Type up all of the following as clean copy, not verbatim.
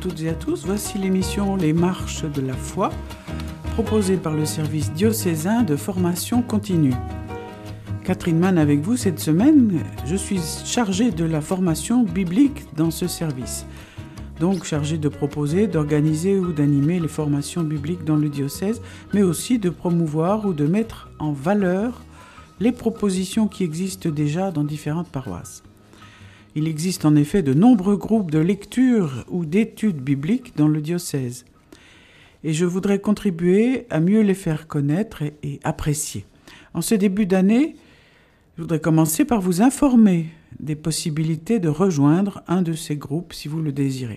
toutes et à tous, voici l'émission Les Marches de la foi, proposée par le service diocésain de formation continue. Catherine Mann avec vous cette semaine. Je suis chargée de la formation biblique dans ce service. Donc chargée de proposer, d'organiser ou d'animer les formations bibliques dans le diocèse, mais aussi de promouvoir ou de mettre en valeur les propositions qui existent déjà dans différentes paroisses. Il existe en effet de nombreux groupes de lecture ou d'études bibliques dans le diocèse. Et je voudrais contribuer à mieux les faire connaître et apprécier. En ce début d'année, je voudrais commencer par vous informer des possibilités de rejoindre un de ces groupes si vous le désirez.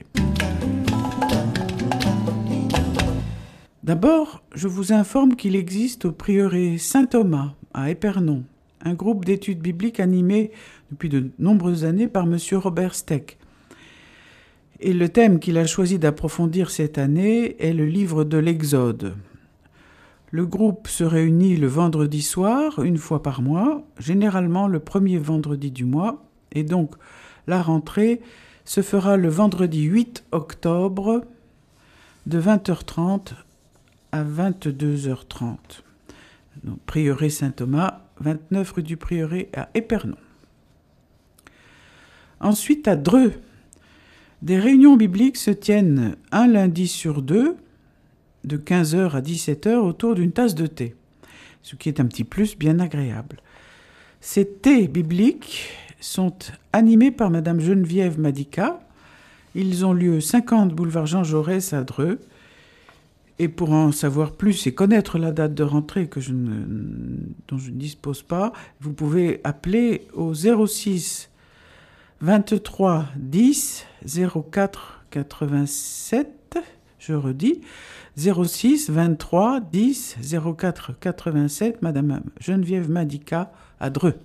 D'abord, je vous informe qu'il existe au prieuré Saint-Thomas à Épernon un groupe d'études bibliques animé depuis de nombreuses années par M. Robert Steck. Et le thème qu'il a choisi d'approfondir cette année est le livre de l'Exode. Le groupe se réunit le vendredi soir, une fois par mois, généralement le premier vendredi du mois, et donc la rentrée se fera le vendredi 8 octobre de 20h30 à 22h30. Donc, prieuré Saint-Thomas, 29 rue du Prieuré à Épernon. Ensuite, à Dreux, des réunions bibliques se tiennent un lundi sur deux, de 15h à 17h, autour d'une tasse de thé, ce qui est un petit plus bien agréable. Ces thés bibliques sont animés par Madame Geneviève Madica. Ils ont lieu 50 boulevard Jean Jaurès à Dreux. Et pour en savoir plus et connaître la date de rentrée dont je ne dispose pas, vous pouvez appeler au 06 23 10 04 87. Je redis, 06 23 10 04 87, Madame Geneviève Madica à Dreux.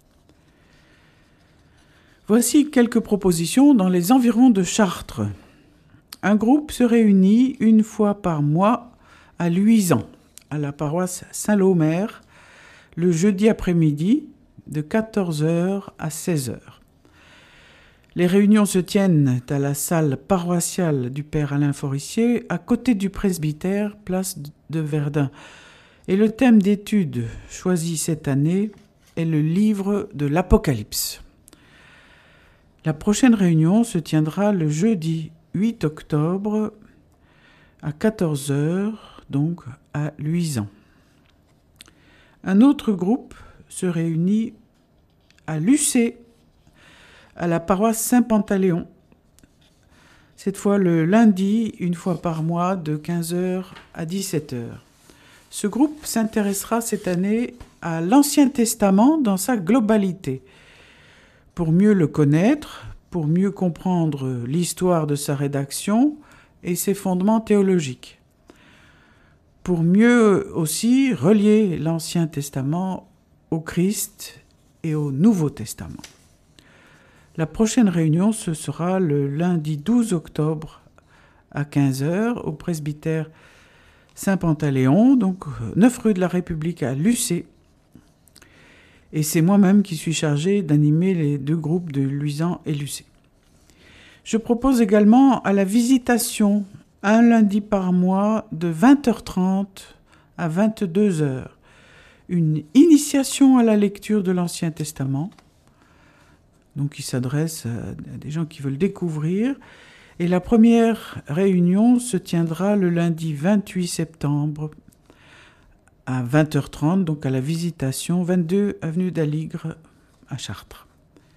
Voici quelques propositions dans les environs de Chartres. Un groupe se réunit une fois par mois à Luisan, à la paroisse Saint-Lômer, le jeudi après-midi de 14h à 16h. Les réunions se tiennent à la salle paroissiale du Père Alain Forissier, à côté du presbytère, place de Verdun. Et le thème d'étude choisi cette année est le livre de l'Apocalypse. La prochaine réunion se tiendra le jeudi 8 octobre à 14h, donc à Luisan. Un autre groupe se réunit à Lucé, à la paroisse Saint-Pantaléon. Cette fois le lundi, une fois par mois, de 15h à 17h. Ce groupe s'intéressera cette année à l'Ancien Testament dans sa globalité. Pour mieux le connaître, pour mieux comprendre l'histoire de sa rédaction et ses fondements théologiques. Pour mieux aussi relier l'Ancien Testament au Christ et au Nouveau Testament. La prochaine réunion, ce sera le lundi 12 octobre à 15h au presbytère Saint-Pantaléon, donc 9 rue de la République à Lucé. Et c'est moi-même qui suis chargée d'animer les deux groupes de Luisan et Lucé. Je propose également à la visitation, un lundi par mois, de 20h30 à 22h, une initiation à la lecture de l'Ancien Testament, donc qui s'adresse à des gens qui veulent découvrir. Et la première réunion se tiendra le lundi 28 septembre à 20h30, donc à la Visitation, 22 avenue d'Aligre à Chartres.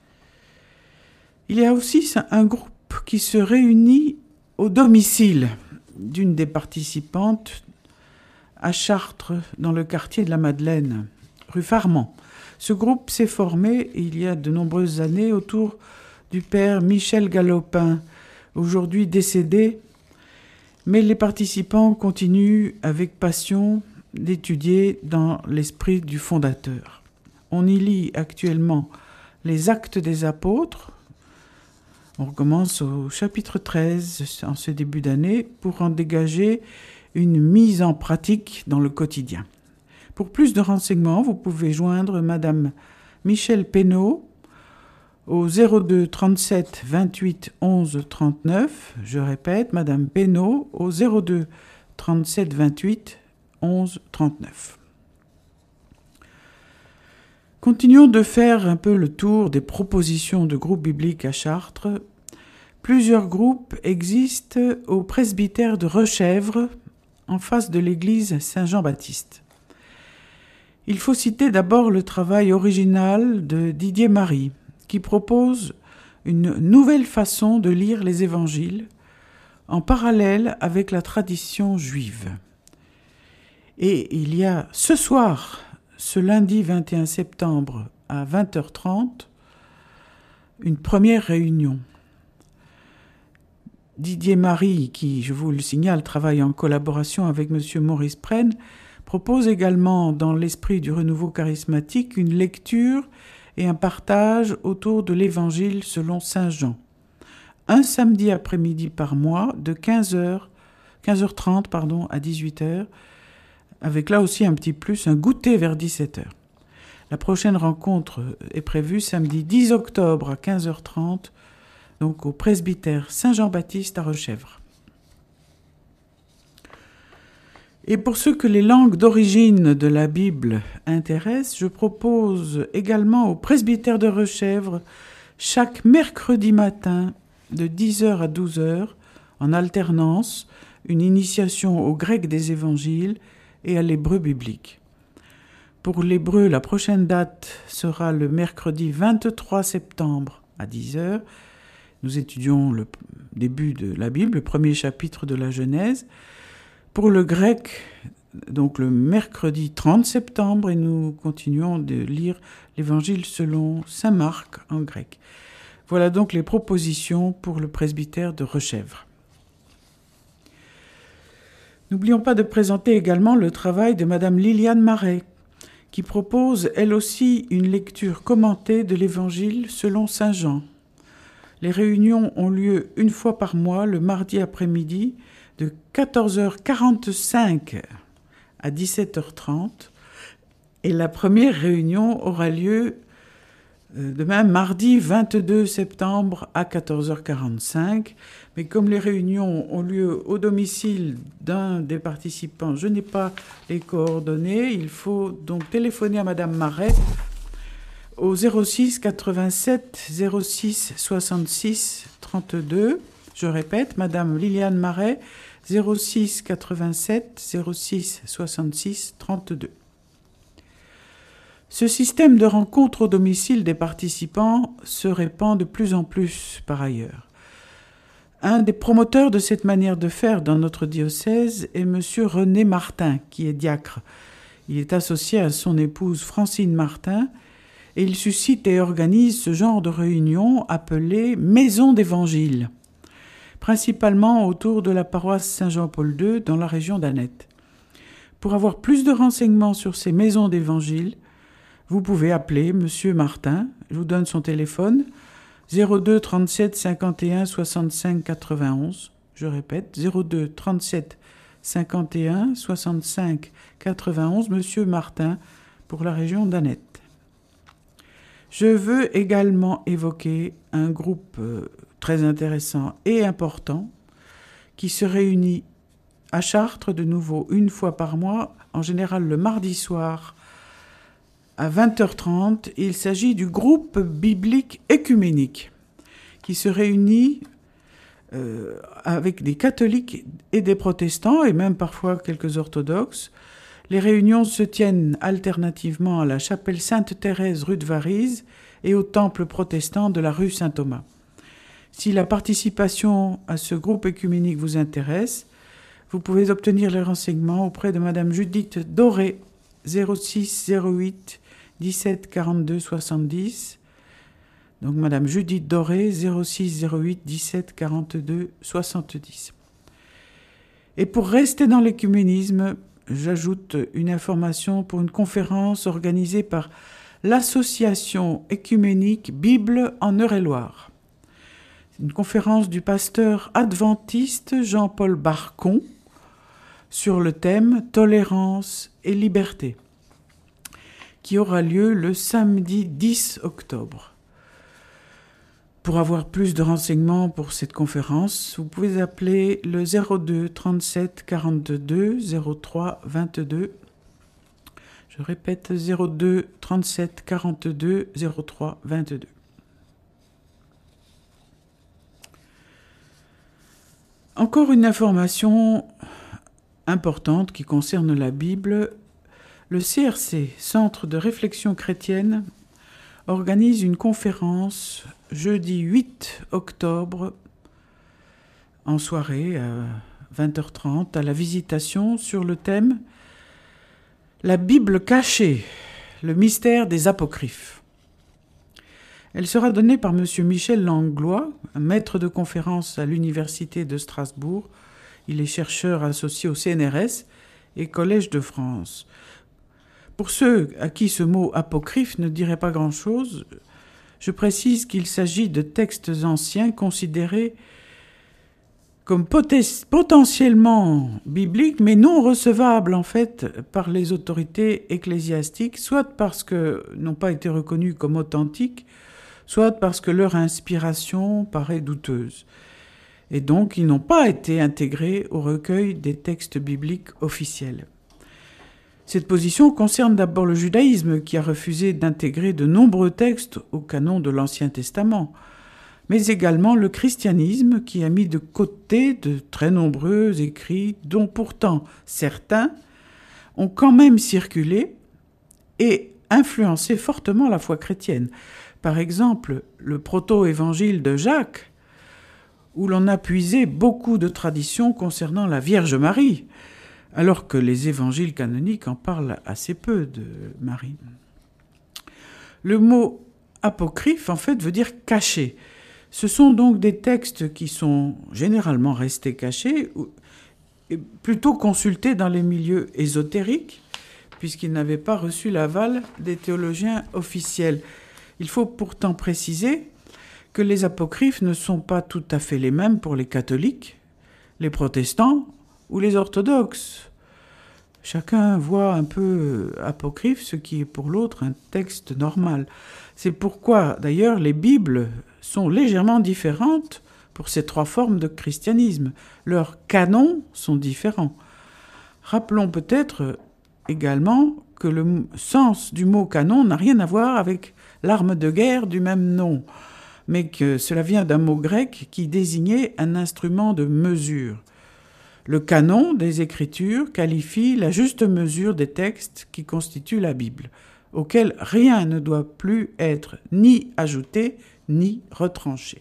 Il y a aussi un groupe qui se réunit au domicile d'une des participantes à Chartres, dans le quartier de la Madeleine, rue Farman. Ce groupe s'est formé il y a de nombreuses années autour du père Michel Galopin, aujourd'hui décédé, mais les participants continuent avec passion d'étudier dans l'esprit du fondateur. On y lit actuellement les Actes des Apôtres. On recommence au chapitre 13 en ce début d'année pour en dégager une mise en pratique dans le quotidien. Pour plus de renseignements, vous pouvez joindre Madame Michel Pénaud au 02 37 28 11 39. Je répète, Madame Pénaud, au 02 37 28 11 39. Continuons de faire un peu le tour des propositions de groupes bibliques à Chartres. Plusieurs groupes existent au presbytère de Rechèvre, en face de l'église Saint-Jean-Baptiste. Il faut citer d'abord le travail original de Didier Marie, qui propose une nouvelle façon de lire les évangiles, en parallèle avec la tradition juive. Et il y a ce soir, ce lundi 21 septembre à 20h30, une première réunion. Didier Marie, qui, je vous le signale, travaille en collaboration avec M. Maurice Prenne, propose également, dans l'esprit du renouveau charismatique, une lecture et un partage autour de l'Évangile selon saint Jean. Un samedi après-midi par mois, de 15h30 à 18h, avec là aussi un petit plus, un goûter vers 17h. La prochaine rencontre est prévue samedi 10 octobre à 15h30, donc au presbytère Saint-Jean-Baptiste à Rechèvre. Et pour ceux que les langues d'origine de la Bible intéressent, je propose également au presbytère de Rechèvre, chaque mercredi matin, de 10h à 12h, en alternance, une initiation au grec des évangiles et à l'hébreu biblique. Pour l'hébreu, la prochaine date sera le mercredi 23 septembre à 10h. Nous étudions le début de la Bible, le premier chapitre de la Genèse. Pour le grec, donc le mercredi 30 septembre, et nous continuons de lire l'Évangile selon saint Marc en grec. Voilà donc les propositions pour le presbytère de Rechèvre. N'oublions pas de présenter également le travail de Madame Liliane Marais, qui propose elle aussi une lecture commentée de l'Évangile selon saint Jean. Les réunions ont lieu une fois par mois, le mardi après-midi, de 14h45 à 17h30. Et la première réunion aura lieu demain, mardi 22 septembre à 14h45. Mais comme les réunions ont lieu au domicile d'un des participants, je n'ai pas les coordonnées. Il faut donc téléphoner à Madame Marais au 06 87 06 66 32. Je répète, Madame Liliane Marais, 06 87 06 66 32. Ce système de rencontre au domicile des participants se répand de plus en plus par ailleurs. Un des promoteurs de cette manière de faire dans notre diocèse est M. René Martin, qui est diacre. Il est associé à son épouse Francine Martin, et il suscite et organise ce genre de réunion appelée Maison d'Évangile, principalement autour de la paroisse Saint-Jean-Paul II dans la région d'Annette. Pour avoir plus de renseignements sur ces maisons d'Évangile, vous pouvez appeler M. Martin. Je vous donne son téléphone, 02 37 51 65 91. Je répète, 02 37 51 65 91, M. Martin, pour la région d'Annette. Je veux également évoquer un groupe très intéressant et important qui se réunit à Chartres de nouveau une fois par mois, en général le mardi soir à 20h30. Il s'agit du groupe biblique œcuménique qui se réunit avec des catholiques et des protestants et même parfois quelques orthodoxes. Les réunions se tiennent alternativement à la chapelle Sainte-Thérèse rue de Varise et au temple protestant de la rue Saint-Thomas. Si la participation à ce groupe œcuménique vous intéresse, vous pouvez obtenir les renseignements auprès de Madame Judith Doré, 06 08 17 42 70. Donc Madame Judith Doré, 06 08 17 42 70. Et pour rester dans l'œcuménisme, j'ajoute une information pour une conférence organisée par l'Association œcuménique Bible en Eure-et-Loire. C'est une conférence du pasteur adventiste Jean-Paul Barcon sur le thème « Tolérance et liberté » qui aura lieu le samedi 10 octobre. Pour avoir plus de renseignements pour cette conférence, vous pouvez appeler le 02 37 42 03 22. Je répète, 02 37 42 03 22. Encore une information importante qui concerne la Bible. Le CRC, Centre de réflexion chrétienne, organise une conférence jeudi 8 octobre en soirée à 20h30 à la Visitation sur le thème « La Bible cachée, le mystère des apocryphes ». Elle sera donnée par M. Michel Langlois, un maître de conférence à l'Université de Strasbourg. Il est chercheur associé au CNRS et Collège de France. Pour ceux à qui ce mot « apocryphe » ne dirait pas grand-chose, je précise qu'il s'agit de textes anciens considérés comme potentiellement bibliques, mais non recevables en fait par les autorités ecclésiastiques, soit parce qu'ils n'ont pas été reconnus comme authentiques, soit parce que leur inspiration paraît douteuse. Et donc, ils n'ont pas été intégrés au recueil des textes bibliques officiels. Cette position concerne d'abord le judaïsme, qui a refusé d'intégrer de nombreux textes au canon de l'Ancien Testament, mais également le christianisme, qui a mis de côté de très nombreux écrits, dont pourtant certains ont quand même circulé et influencé fortement la foi chrétienne. Par exemple, le proto-évangile de Jacques, où l'on a puisé beaucoup de traditions concernant la Vierge Marie, alors que les évangiles canoniques en parlent assez peu de Marie. Le mot apocryphe, en fait, veut dire caché. Ce sont donc des textes qui sont généralement restés cachés, plutôt consultés dans les milieux ésotériques, puisqu'ils n'avaient pas reçu l'aval des théologiens officiels. Il faut pourtant préciser que les apocryphes ne sont pas tout à fait les mêmes pour les catholiques, les protestants ou les orthodoxes. Chacun voit un peu apocryphe ce qui est pour l'autre un texte normal. C'est pourquoi, d'ailleurs, les Bibles sont légèrement différentes pour ces trois formes de christianisme. Leurs canons sont différents. Rappelons peut-être également que le sens du mot canon n'a rien à voir avec l'arme de guerre du même nom, mais que cela vient d'un mot grec qui désignait un instrument de mesure. Le canon des Écritures qualifie la juste mesure des textes qui constituent la Bible, auquel rien ne doit plus être ni ajouté ni retranché.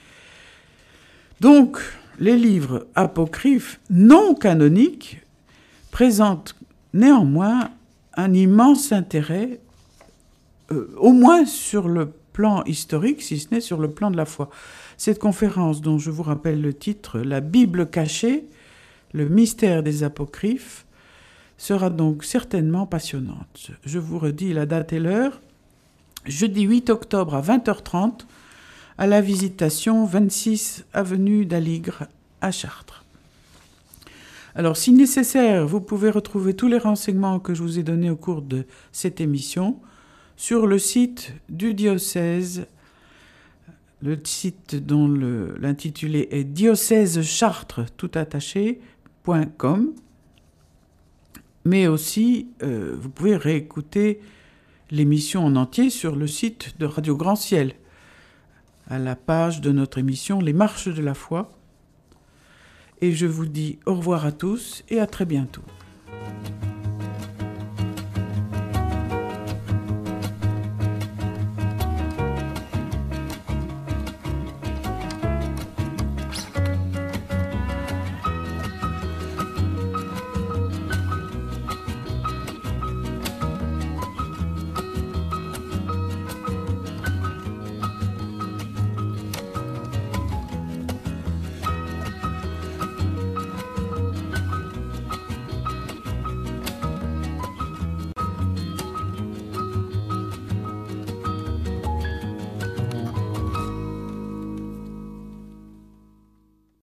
Donc, les livres apocryphes non canoniques présentent néanmoins un immense intérêt, au moins sur le plan historique, si ce n'est sur le plan de la foi. Cette conférence, dont je vous rappelle le titre, « La Bible cachée, le mystère des apocryphes », sera donc certainement passionnante. Je vous redis la date et l'heure. Jeudi 8 octobre à 20h30, à la Visitation, 26 avenue d'Aligre, à Chartres. Alors, si nécessaire, vous pouvez retrouver tous les renseignements que je vous ai donnés au cours de cette émission sur le site du diocèse, le site dont l'intitulé est diocèsechartres, tout attaché.com. Mais aussi, vous pouvez réécouter l'émission en entier sur le site de Radio Grand Ciel, à la page de notre émission Les Marches de la foi. Et je vous dis au revoir à tous et à très bientôt.